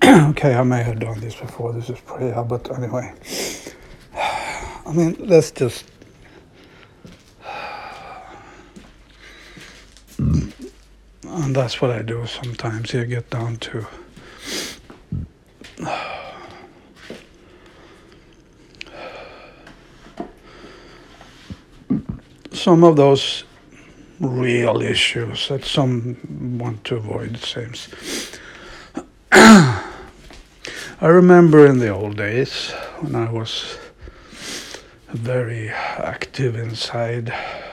Okay, I may have done this before. This is prayer, but anyway. I mean, let's just. And that's what I do sometimes. You get down to. Some of those real issues that some want to avoid, it seems. I remember in the old days when I was very active inside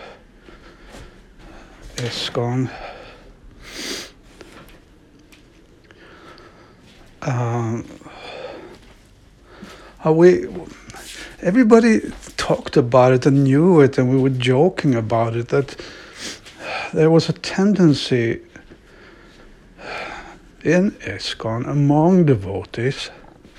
ISKCON. Everybody talked about it and knew it, and we were joking about it, that there was a tendency in ISKCON among devotees,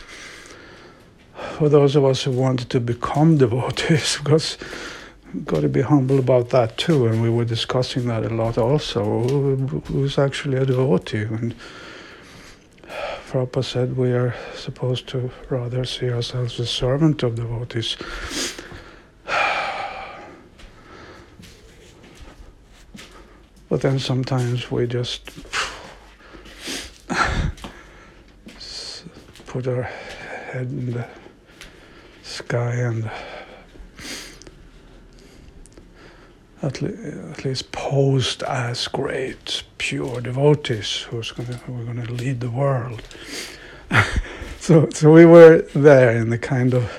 for those of us who wanted to become devotees, because we've got to be humble about that too, and we were discussing that a lot also, who's actually a devotee. And Prabhupada said we are supposed to rather see ourselves as servant of devotees. But then sometimes we just put our head in the sky and at least posed as great, pure devotees who are going to lead the world. So we were there in the kind of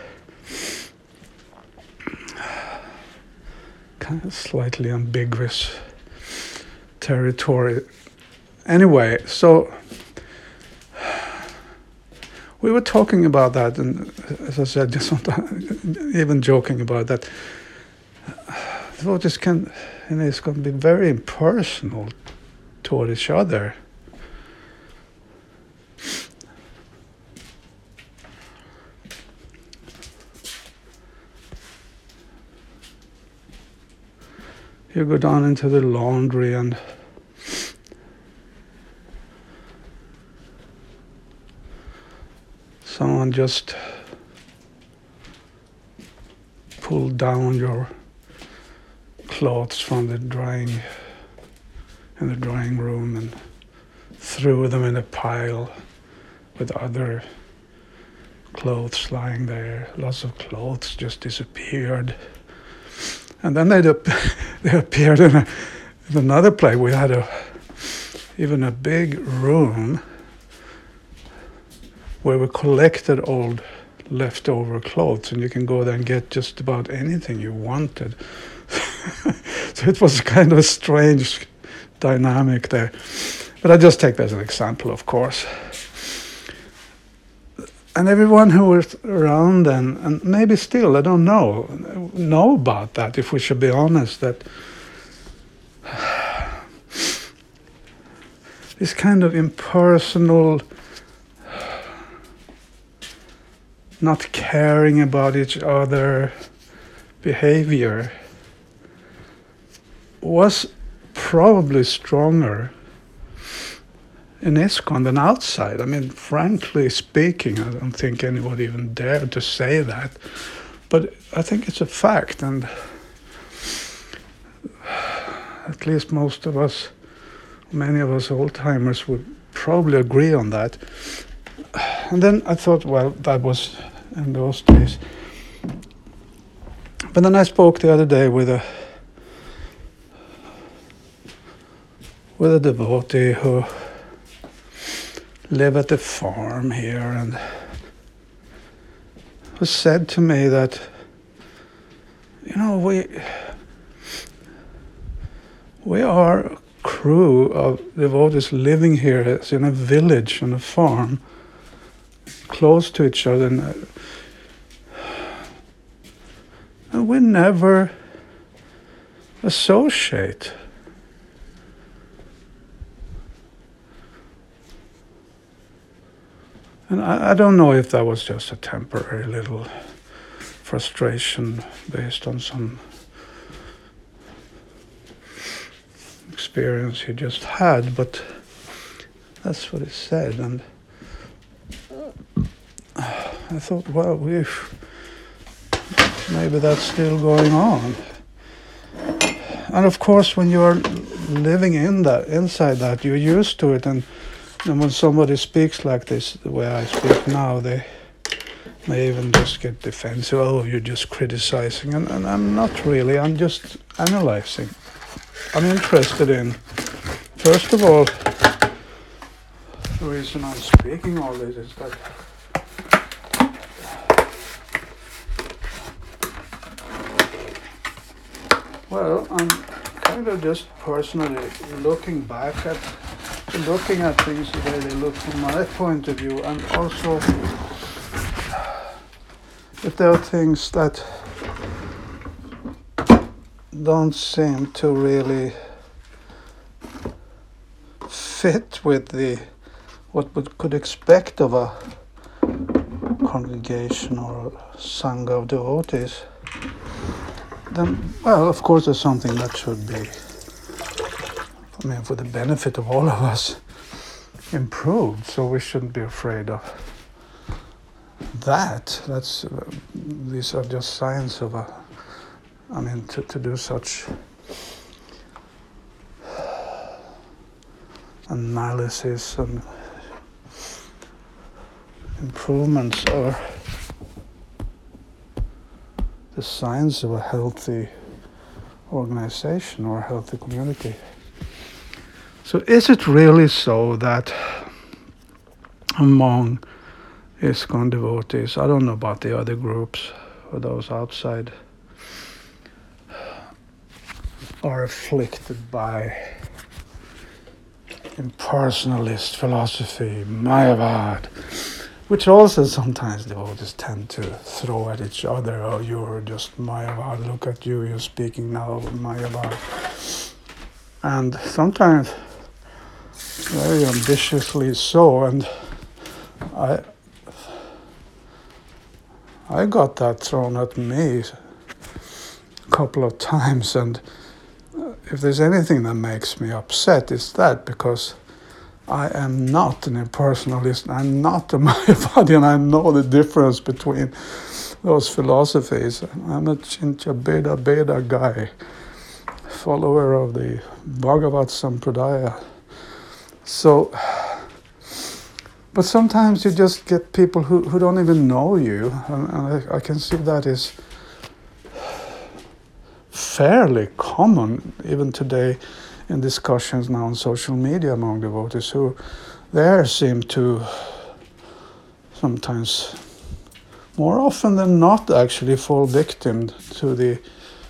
slightly ambiguous territory. Anyway, so we were talking about that, and as I said, just even joking about that. Devotees can be very impersonal toward each other. You go down into the laundry and someone just pulled down your clothes from the drying room and threw them in a pile with other clothes lying there. Lots of clothes just disappeared. And then they appeared in another place. We had even a big room where we collected old leftover clothes, and you can go there and get just about anything you wanted. So it was kind of a strange dynamic there. But I just take that as an example, of course. And everyone who was around then, and maybe still, I don't know about that, if we should be honest, that this kind of impersonal, not caring about each other behavior was probably stronger in ISKCON than outside. I mean, frankly speaking, I don't think anybody even dared to say that. But I think it's a fact, and at least most of us, many of us old-timers would probably agree on that. And then I thought, well, that was in those days. But then I spoke the other day with a devotee who lived at the farm here, and who said to me that, we are a crew of devotees living here as in a village on a farm, close to each other, and we never associate. And I don't know if that was just a temporary little frustration based on some experience he just had, but that's what he said. And I thought, well, maybe that's still going on. And of course, when you are living inside that, you're used to it. And when somebody speaks like this, the way I speak now, they may even just get defensive. Oh, you're just criticizing. And I'm not really. I'm just analyzing. I'm interested in, first of all, the reason I'm speaking all this is that well, I'm kind of just personally looking at things the way they look from my point of view, and also if there are things that don't seem to really fit with what we could expect of a congregation or a sangha of devotees, then, well, of course there's something that should be, for the benefit of all of us, improved. So we shouldn't be afraid of that. These are just signs of to do such analysis and improvements are the signs of a healthy organization or a healthy community. So is it really so that among ISKCON devotees, I don't know about the other groups or those outside, are afflicted by impersonalist philosophy, Mayavad, which also sometimes devotees tend to throw at each other. Oh, you're just Mayavad, look at you, you're speaking now of Mayavad. And sometimes very ambitiously so, and I got that thrown at me a couple of times, and if there's anything that makes me upset, it's that, because I am not an impersonalist, I'm not a Mayavadi, and I know the difference between those philosophies. I'm a Chincha Beda guy, follower of the Bhagavat Sampradaya. So, but sometimes you just get people who don't even know you, and I can see that is fairly common even today in discussions now on social media among devotees, who there seem to sometimes, more often than not, actually fall victim to the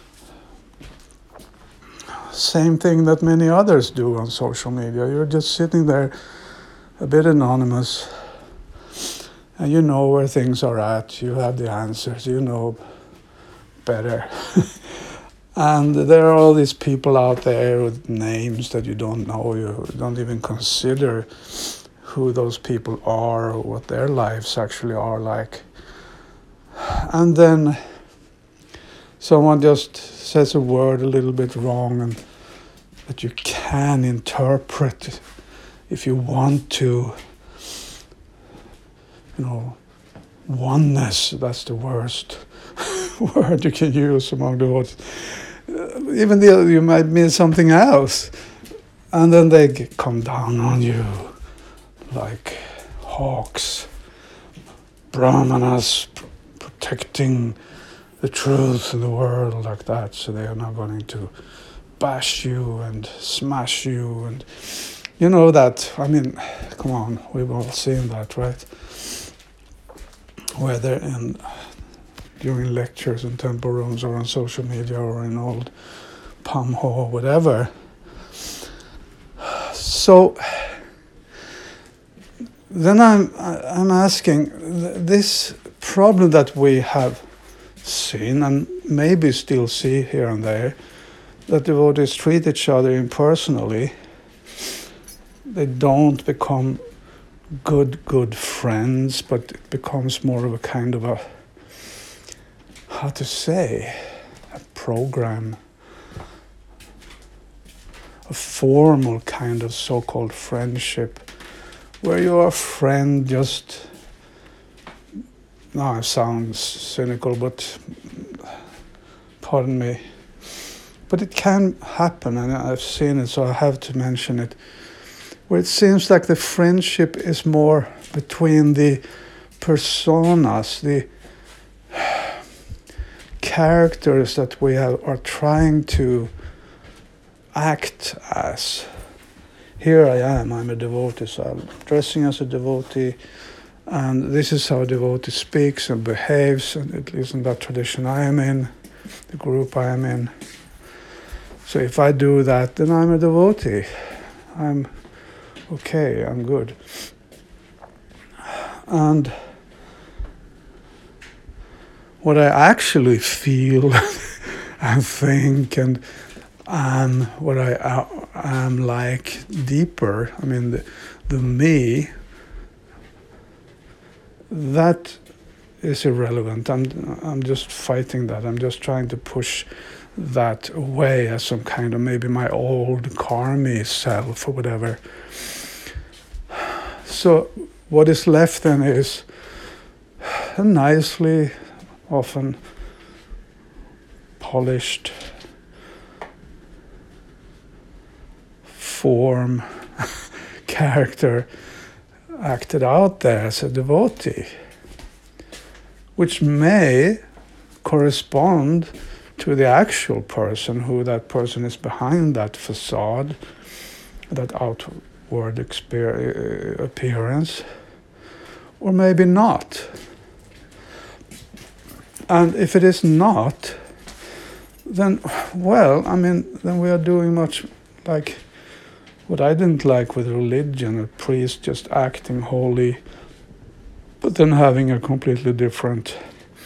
same thing that many others do on social media. You're just sitting there a bit anonymous, and you know where things are at, you have the answers, you know better. And there are all these people out there with names that you don't know, you don't even consider who those people are or what their lives actually are like. And then someone just says a word a little bit wrong, and that you can interpret if you want to. Oneness, that's the worst word you can use among the words. Even though you might mean something else, and then they come down on you like hawks, brahmanas protecting the truth in the world like that, so they are not going to bash you and smash you, and you know that, come on, we've all seen that, right? Whether during lectures in temple rooms or on social media or in old Pamho or whatever. So then I'm asking, this problem that we have seen and maybe still see here and there, that devotees treat each other impersonally, they don't become good friends, but it becomes more of a kind of a, how to say, a program, a formal kind of so-called friendship, where you are a friend just now it sounds cynical, but pardon me. But it can happen, and I've seen it, so I have to mention it, where it seems like the friendship is more between the personas, the characters that we are trying to act as. Here I am, I'm a devotee, so I'm dressing as a devotee, and this is how a devotee speaks and behaves, and at least in that tradition I am in, the group I am in. So if I do that, then I'm a devotee. I'm okay, I'm good. And what I actually feel and think and am, what I am like deeper, I mean the me, that is irrelevant. I'm just fighting that. I'm just trying to push that away as some kind of maybe my old karmi self or whatever. So what is left then is a nicely, often polished form, character acted out there as a devotee, which may correspond to the actual person, who that person is behind that facade, that outward appearance, or maybe not. And if it is not, then, well, I mean, then we are doing much like what I didn't like with religion, a priest just acting holy, but then having a completely different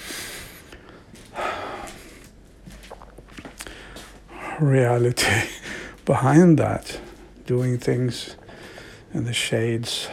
reality behind that, doing things in the shades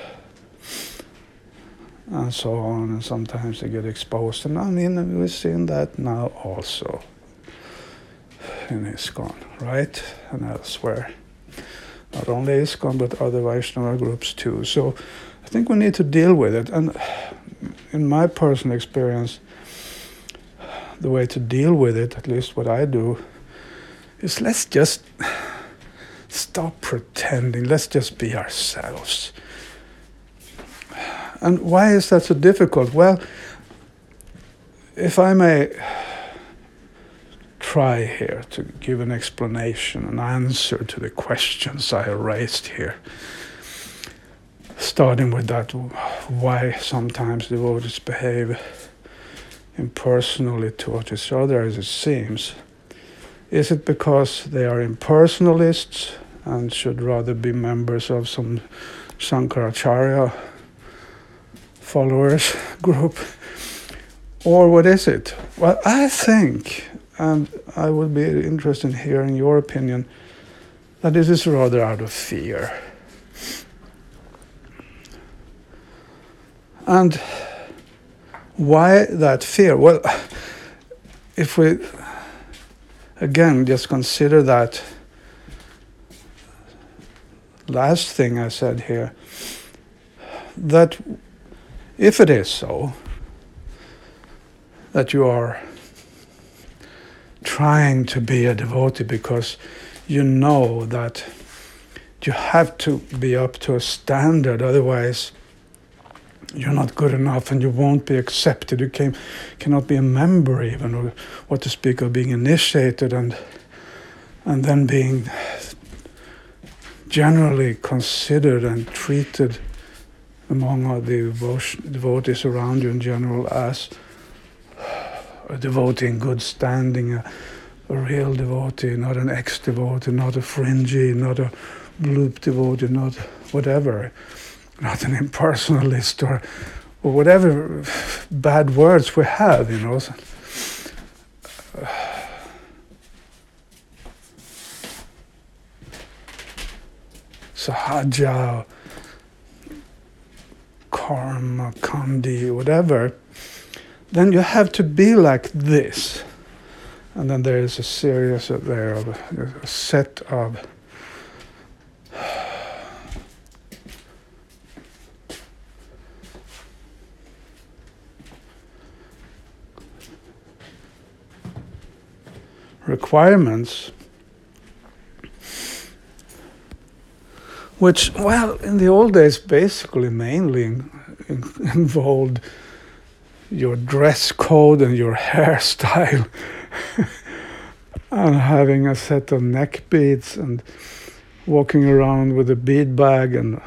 and so on, and sometimes they get exposed. And I mean, we've seen that now also in ISKCON, right? And elsewhere. Not only ISKCON, but other Vaishnava groups too. So I think we need to deal with it. And in my personal experience, the way to deal with it, at least what I do, is let's just stop pretending. Let's just be ourselves. And why is that so difficult? Well, if I may try here to give an explanation, an answer to the questions I raised here, starting with that, why sometimes devotees behave impersonally towards each other, as it seems. Is it because they are impersonalists and should rather be members of some Shankaracharya followers group? Or what is it? Well, I think, and I would be interested in hearing your opinion, that this is rather out of fear. And why that fear? Well, if we again just consider that last thing I said here, that if it is so, that you are trying to be a devotee because you know that you have to be up to a standard, otherwise you're not good enough and you won't be accepted. You cannot be a member even, or what to speak of being initiated and then being generally considered and treated among all the devotees around you in general as a devotee in good standing, a real devotee, not an ex-devotee, not a fringy, not a bloop devotee, not whatever, not an impersonalist or whatever bad words we have, you know. Sahaja, karma, kandi, whatever, then you have to be like this. And then there is a series there of a set of requirements, which, well, in the old days, basically mainly involved your dress code and your hairstyle, and having a set of neck beads and walking around with a bead bag and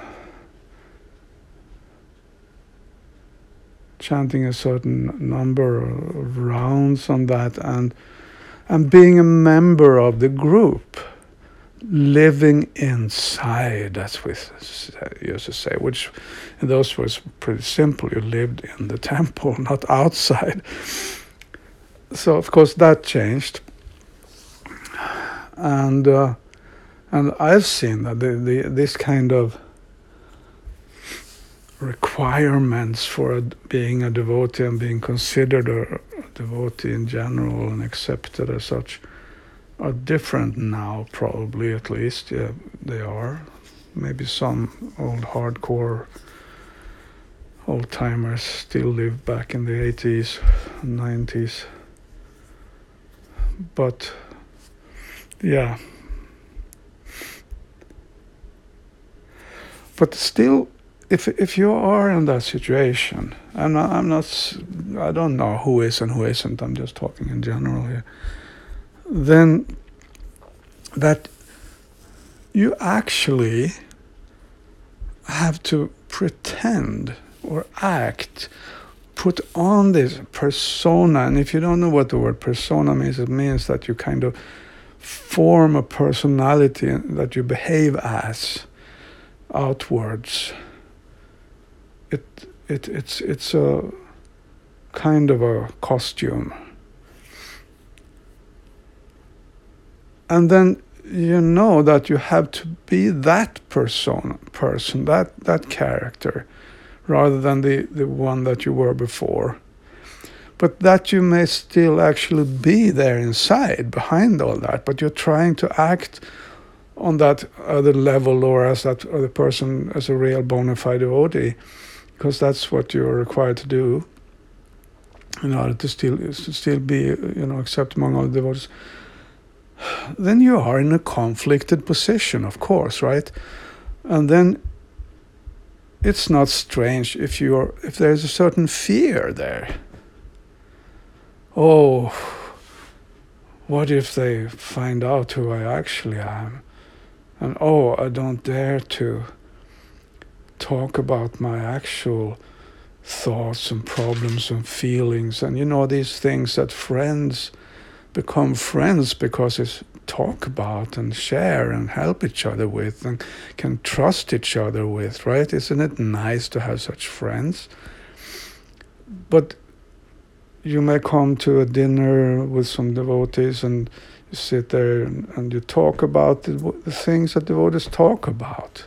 chanting a certain number of rounds on that, and being a member of the group, living inside, as we used to say, which in those was pretty simple. You lived in the temple, not outside. So of course that changed, and I've seen that this kind of requirements for being a devotee and being considered a devotee in general and accepted as such are different now, probably, at least. Yeah, they are. Maybe some old hardcore old-timers still live back in the 80s and 90s. But, yeah. But still, if you are in that situation, I don't know who is and who isn't, I'm just talking in general here, then that you actually have to pretend or act, put on this persona. And if you don't know what the word persona means, it means that you kind of form a personality that you behave as outwards. It's a kind of a costume. And then you know that you have to be that person, that character, rather than the one that you were before. But that you may still actually be there inside, behind all that, but you're trying to act on that other level, or as that other person, as a real bona fide devotee, because that's what you're required to do in order to still be, accepted among all the devotees. Then you are in a conflicted position, of course, right? And then it's not strange if there's a certain fear there. Oh, what if they find out who I actually am? And I don't dare to talk about my actual thoughts and problems and feelings, and these things that friends become friends because it's talk about and share and help each other with and can trust each other with, right? Isn't it nice to have such friends? But you may come to a dinner with some devotees and you sit there and you talk about the things that devotees talk about.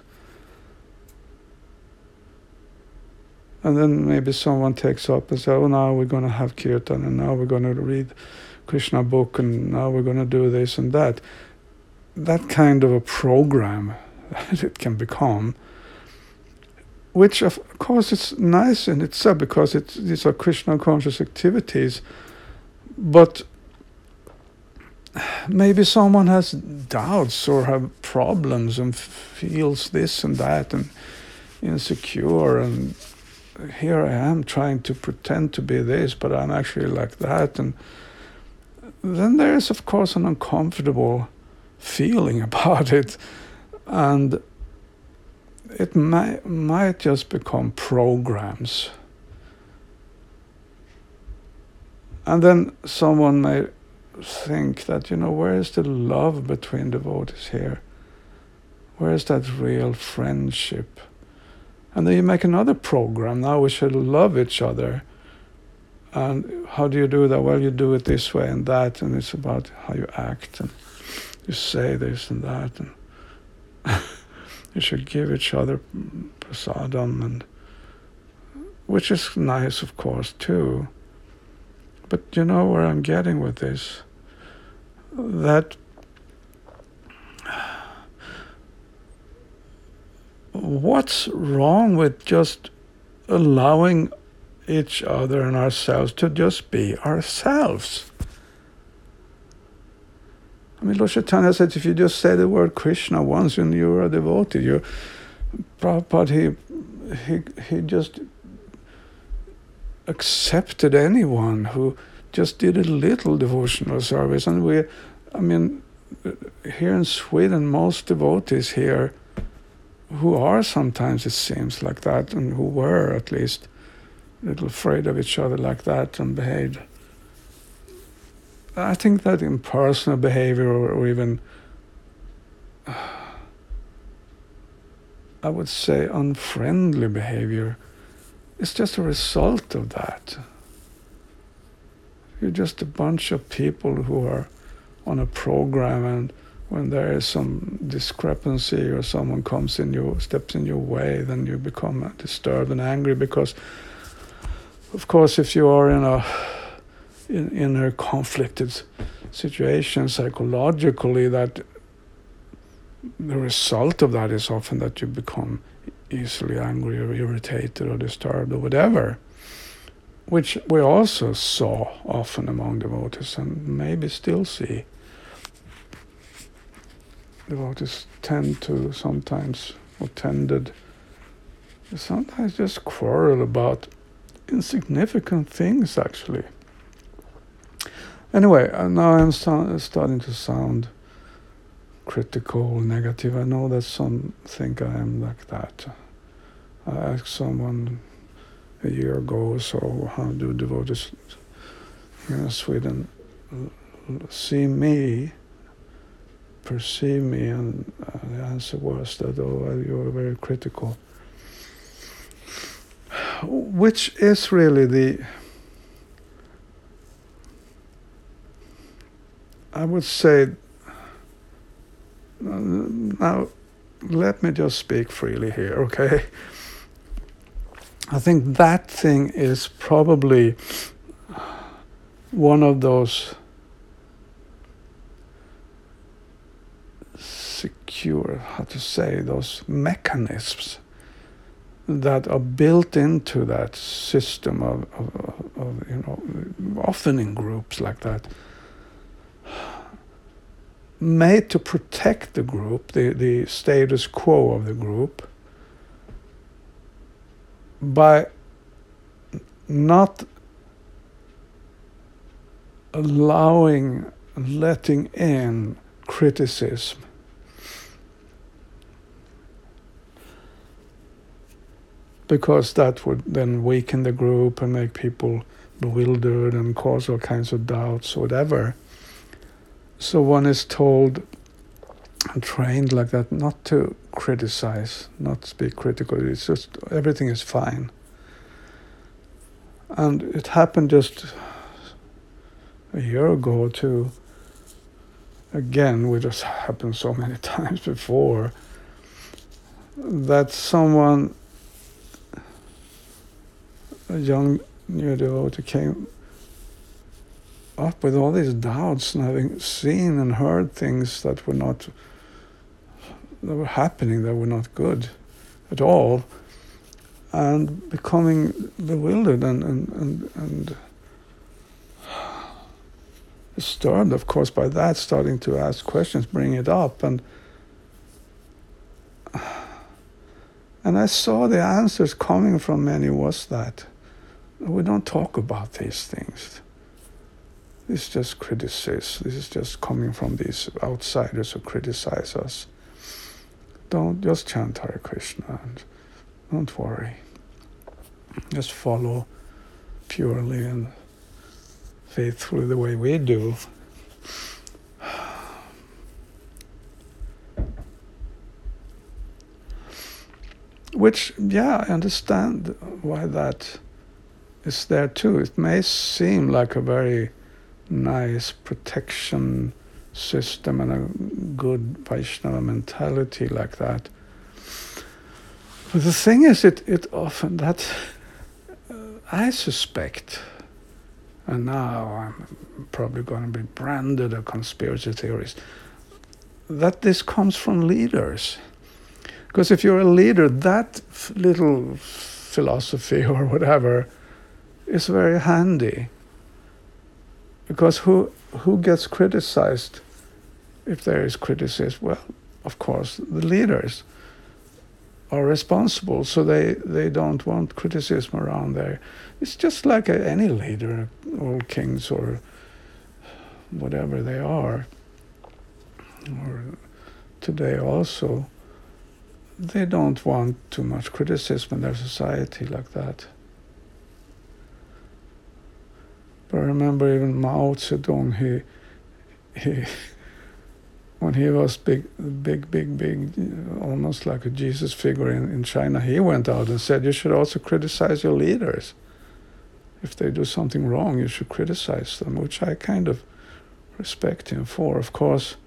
And then maybe someone takes up and says, now we're going to have kirtan, and now we're going to read Krishna book, and now we're going to do this and that. That kind of a program it can become, which of course it's nice in itself because these are Krishna conscious activities, but maybe someone has doubts or have problems and feels this and that and insecure, and here I am trying to pretend to be this, but I'm actually like that, and then there is, of course, an uncomfortable feeling about it, and it might just become programs. And then someone may think that, where is the love between devotees here? Where is that real friendship? And then you make another program. Now we should love each other. And how do you do that? Well, you do it this way and that, and it's about how you act, and you say this and that, and you should give each other prasadam, and which is nice, of course, too. But you know where I'm getting with this? That what's wrong with just allowing each other and ourselves to just be ourselves? I mean, Lord Chaitanya said, if you just say the word Krishna once and you're a devotee, Prabhupada, he just accepted anyone who just did a little devotional service. And here in Sweden, most devotees here who are sometimes, it seems like that, and who were at least a little afraid of each other like that and behaved. I think that impersonal behavior or even, I would say, unfriendly behavior is just a result of that. You're just a bunch of people who are on a program, and when there is some discrepancy or someone steps in your way, then you become disturbed and angry because, of course, if you are in a conflicted situation psychologically, that the result of that is often that you become easily angry or irritated or disturbed or whatever, which we also saw often among devotees and maybe still see. Devotees sometimes just quarrel about insignificant things, actually. Anyway, now I'm starting to sound critical, negative. I know that some think I am like that. I asked someone a year ago or so, how do devotees here in Sweden see me, perceive me, and the answer was that, you are very critical. Which is really I would say, now let me just speak freely here, okay? I think that thing is probably one of those those mechanisms that are built into that system of often in groups like that, made to protect the group, the status quo of the group, by not letting in criticism. Because that would then weaken the group and make people bewildered and cause all kinds of doubts or whatever. So one is told and trained like that not to criticize, not to be critical. It's just everything is fine. And it happened just a year ago too. Again, which has happened so many times before, that someone, a young new devotee, came up with all these doubts and having seen and heard things that were happening, that were not good at all, and becoming bewildered and disturbed, of course, by that, starting to ask questions, bring it up, and I saw the answers coming from many was that we don't talk about these things. This is just criticism. This is just coming from these outsiders who criticize us. Don't just chant Hare Krishna and don't worry. Just follow purely and faithfully the way we do. Which, I understand why that is there too. It may seem like a very nice protection system and a good Vaishnava mentality like that. But the thing is, it often, that I suspect, and now I'm probably going to be branded a conspiracy theorist, that this comes from leaders. Because if you're a leader, that little philosophy or whatever is very handy. Because who gets criticized if there is criticism, well, of course, the leaders are responsible, so they don't want criticism around there. It's just like any leader, or kings, or whatever they are, or today also, they don't want too much criticism in their society like that. But I remember even Mao Zedong, he when he was big, almost like a Jesus figure in China, he went out and said, you should also criticize your leaders. If they do something wrong, you should criticize them, which I kind of respect him for. Of course,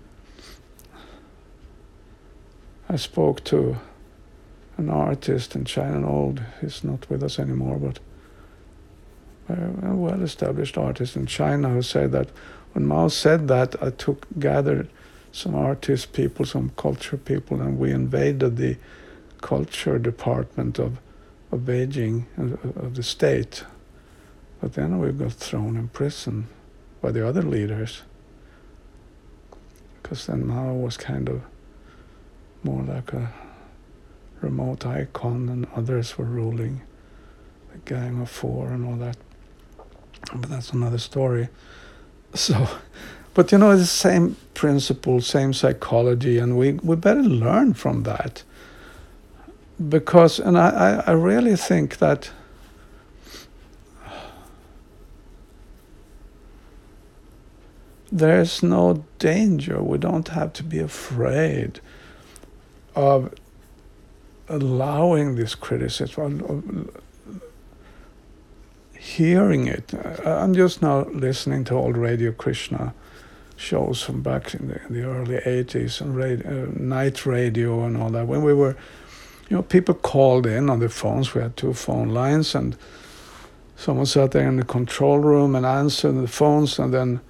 I spoke to an artist in China, he's not with us anymore, but a well-established artist in China, who said that when Mao said that, I gathered some artist people, some culture people, and we invaded the culture department of Beijing, of the state. But then we got thrown in prison by the other leaders, because then Mao was kind of more like a remote icon, and others were ruling, the Gang of Four and all that. But that's another story. So, but it's the same principle, same psychology, and we better learn from that. Because, and I really think that there's no danger. We don't have to be afraid of allowing this criticism, of hearing it. I'm just now listening to old Radio Krishna shows from back in the early 80s, and night radio and all that. When we were, people called in on the phones. We had 2 phone lines, and someone sat there in the control room and answered the phones, and then,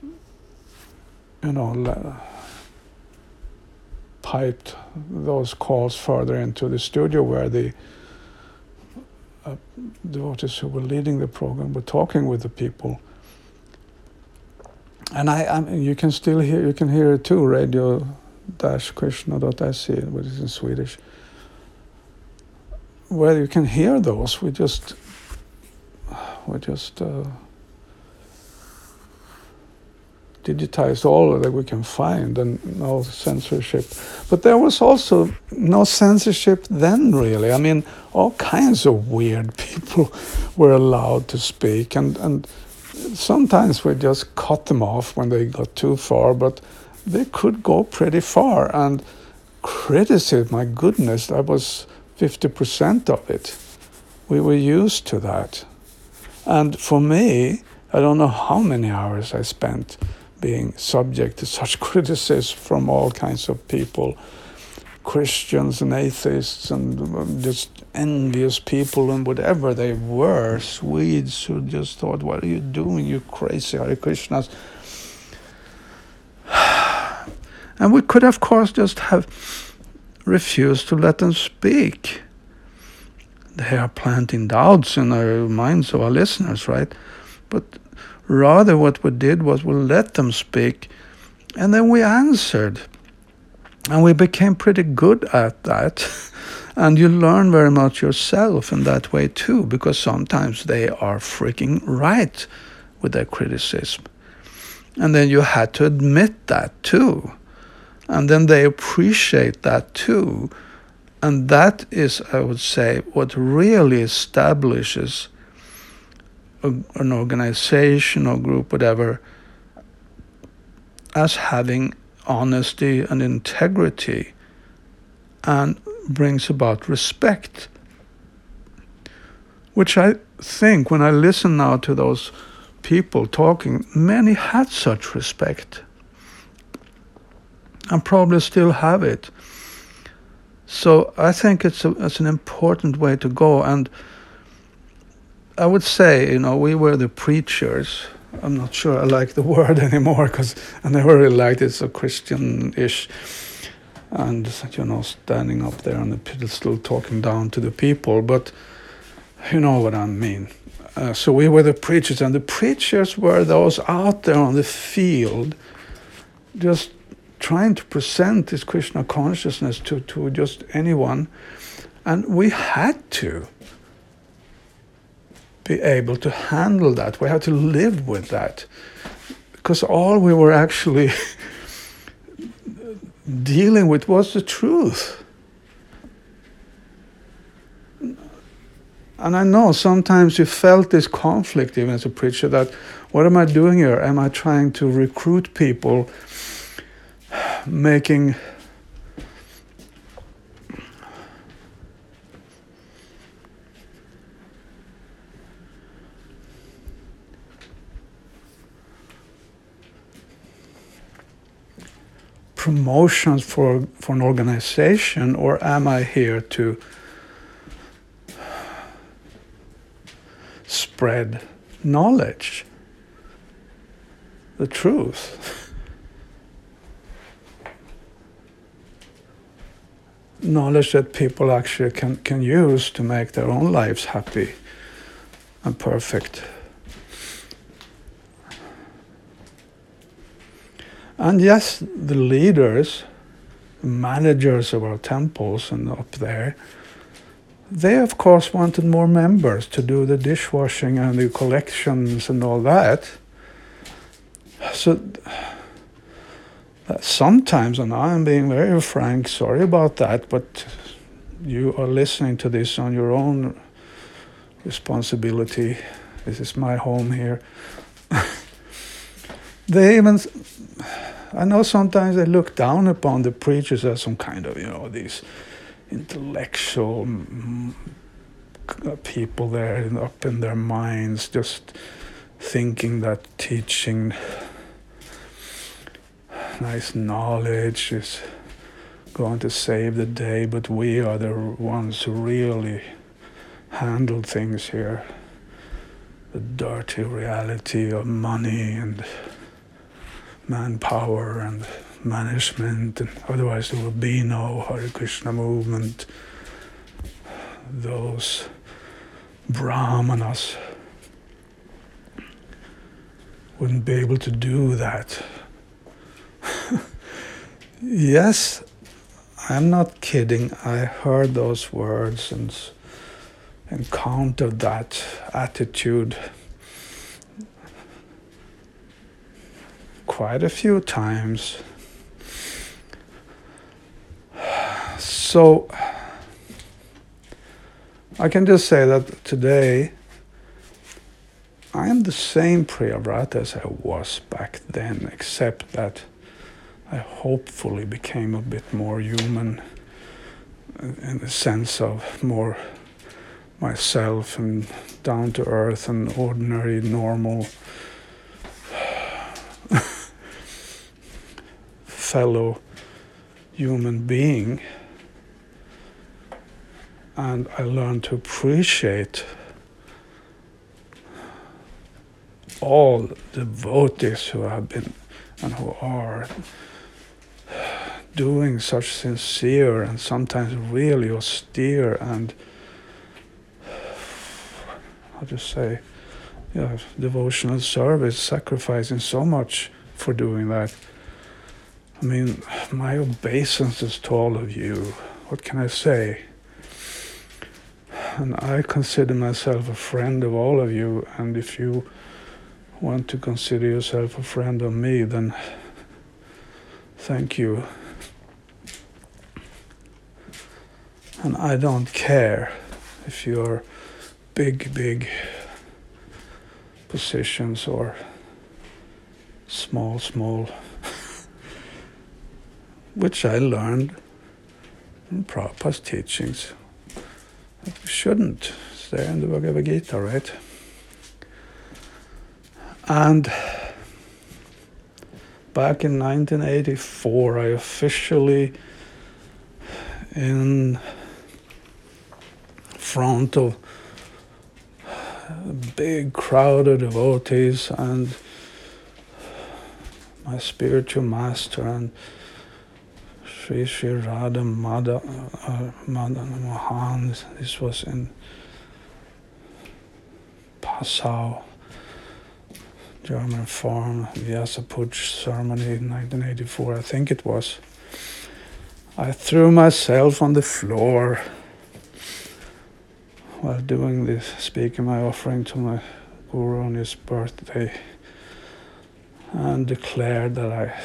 piped those calls further into the studio where the devotees who were leading the program were talking with the people. And you can still hear, you can hear it too, radio-krishna.se, which is in Swedish, where you can hear those. We just digitized all that we can find, and no censorship. But there was also no censorship then, really. I mean, all kinds of weird people were allowed to speak, and sometimes we just cut them off when they got too far, but they could go pretty far. And criticism, my goodness, that was 50% of it. We were used to that. And for me, I don't know how many hours I spent being subject to such criticism from all kinds of people, Christians and atheists and just envious people and whatever they were, Swedes who just thought, what are you doing, you crazy Hare Krishnas? And we could, of course, just have refused to let them speak. They are planting doubts in our minds of our listeners, right? But rather what we did was we let them speak, and then we answered. And we became pretty good at that. And you learn very much yourself in that way too, because sometimes they are freaking right with their criticism. And then you had to admit that too. And then they appreciate that too. And that is, I would say, what really establishes an organization or group, whatever, as having honesty and integrity, and brings about respect. Which I think, when I listen now to those people talking, many had such respect. And probably still have it. So I think it's an important way to go. And I would say, we were the preachers. I'm not sure I like the word anymore, because I never really liked it. It's so Christian-ish. And, standing up there on the pedestal talking down to the people. But you know what I mean. So we were the preachers, and the preachers were those out there on the field just trying to present this Krishna consciousness to just anyone. And we had to be able to handle that. We had to live with that. Because all we were actually dealing with was the truth. And I know sometimes you felt this conflict even as a preacher, that what am I doing here? Am I trying to recruit people, making promotions for an organization, or am I here to spread knowledge, the truth? Knowledge that people actually can use to make their own lives happy and perfect. And yes, the leaders, the managers of our temples and up there, they of course wanted more members to do the dishwashing and the collections and all that. So sometimes, and I'm being very frank, sorry about that, but you are listening to this on your own responsibility. This is my home here. They even, I know sometimes they look down upon the preachers as some kind of, these intellectual people there up in their minds, just thinking that teaching nice knowledge is going to save the day, but we are the ones who really handle things here. The dirty reality of money and manpower and management, and otherwise there will be no Hare Krishna movement. Those brahmanas wouldn't be able to do that. Yes, I'm not kidding. I heard those words and encountered that attitude quite a few times. So I can just say that today I am the same Priyavrata as I was back then, except that I hopefully became a bit more human in the sense of more myself and down to earth and ordinary, normal fellow human being. And I learned to appreciate all the devotees who have been and who are doing such sincere and sometimes really austere and, devotional service, sacrificing so much for doing that. I mean, my obeisances to all of you. What can I say? And I consider myself a friend of all of you, and if you want to consider yourself a friend of me, then thank you. And I don't care if you're big positions or small, which I learned in Prabhupada's teachings. That we shouldn't. It's there in the Bhagavad Gita, right? And back in 1984, I officially, in front of a big crowd of devotees and my spiritual master and Sri Radha Madan Mohan, this was in Passau, German form, Vyasapuj ceremony in 1984, I think it was. I threw myself on the floor while doing this, speaking my offering to my Guru on his birthday, and declared that I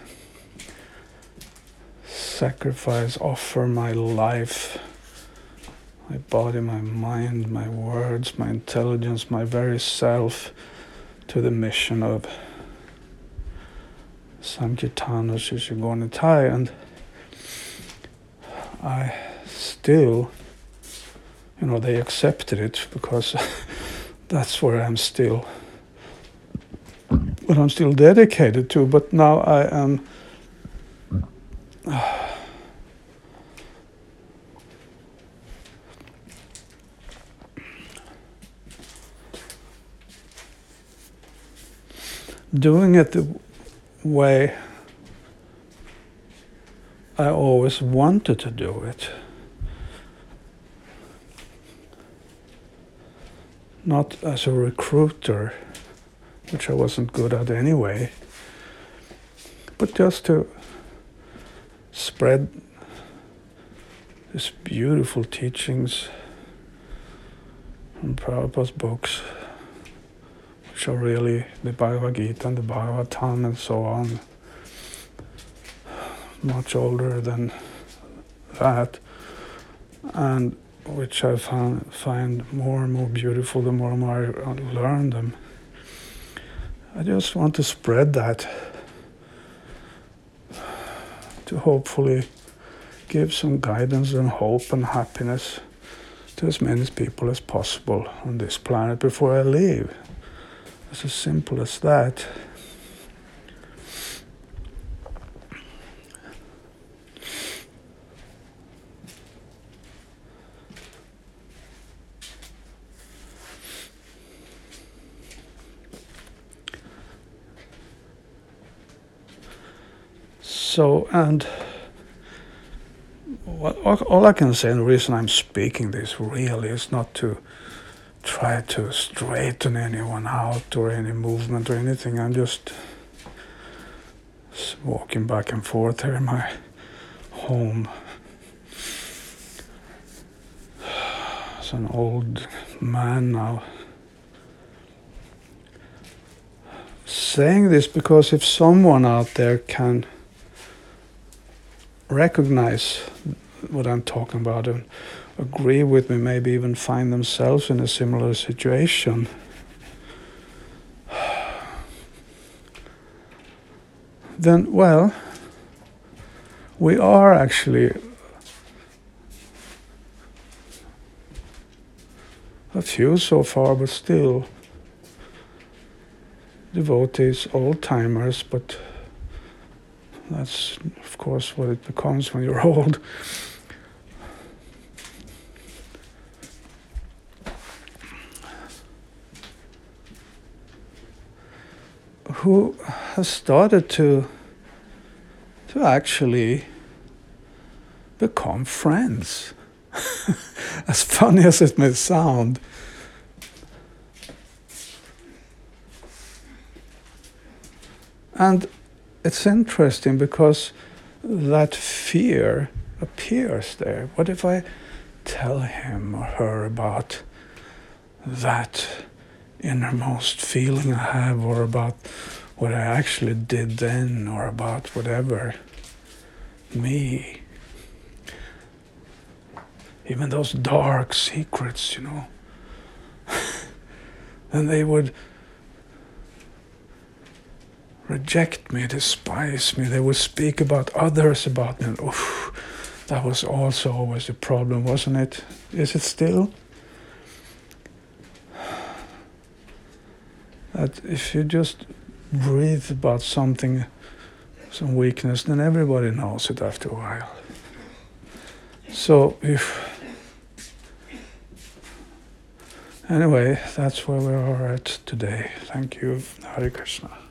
offer my life, my body, my mind, my words, my intelligence, my very self, to the mission of Sankirtana Sri Gaura Nitai. And I still, they accepted it because that's where I'm still, what I'm still dedicated to. But now I am doing it the way I always wanted to do it. Not as a recruiter, which I wasn't good at anyway, but just to spread these beautiful teachings from Prabhupada's books, which are really the Bhagavad Gita and the Bhagavatam and so on, much older than that, and which I find more and more beautiful the more and more I learn them. I just want to spread that, to hopefully give some guidance and hope and happiness to as many people as possible on this planet before I leave. It's as simple as that. So, and all I can say, and the reason I'm speaking this really is not to try to straighten anyone out or any movement or anything. I'm just walking back and forth here in my home. As an old man now. Saying this because if someone out there can recognize what I'm talking about and agree with me, maybe even find themselves in a similar situation, then, well, we are actually a few so far, but still devotees, old-timers, but that's, of course, what it becomes when you're old. Who has started to actually become friends. As funny as it may sound. And it's interesting because that fear appears there. What if I tell him or her about that innermost feeling I have, or about what I actually did then, or about whatever, me? Even those dark secrets, then they would reject me, despise me. They would speak about others about me. And, that was also always a problem, wasn't it? Is it still? That if you just breathe about something, some weakness, then everybody knows it after a while. So anyway, that's where we are at today. Thank you. Hare Krishna.